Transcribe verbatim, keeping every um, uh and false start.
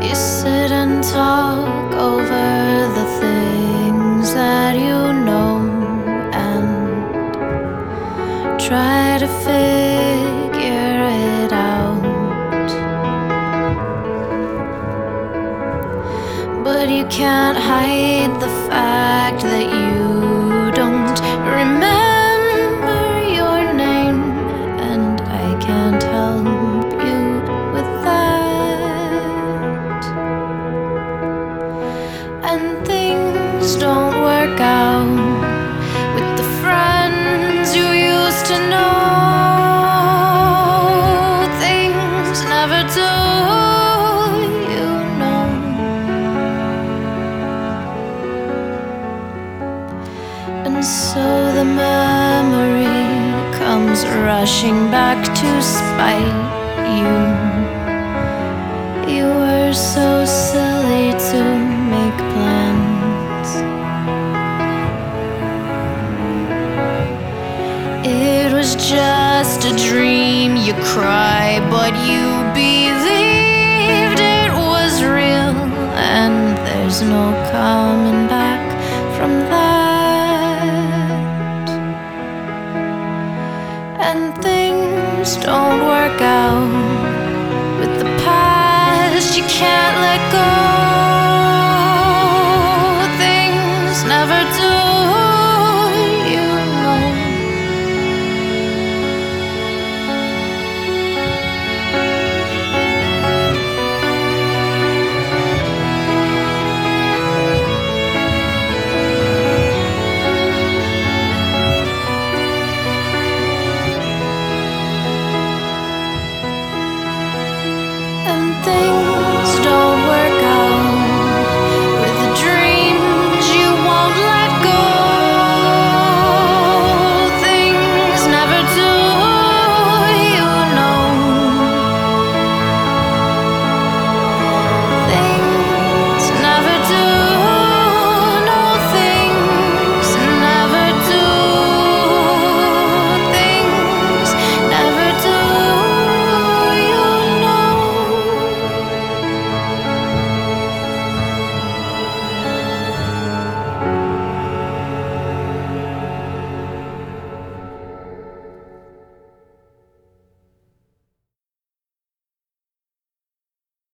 You sit and talk over the things that you know and try to figure it out. But you can't hide the fact that you don't remember your name, and I can't help you with that. And things don't work out with the friends you used to know. Things never do, you know. And so the memory comes rushing back to spite you. You were so silly to make plans. It was just a dream, you cry, but you believed it was real. And there's no coming back from that. And things don't work out with the past, you can't let go. Things never do, you know. And things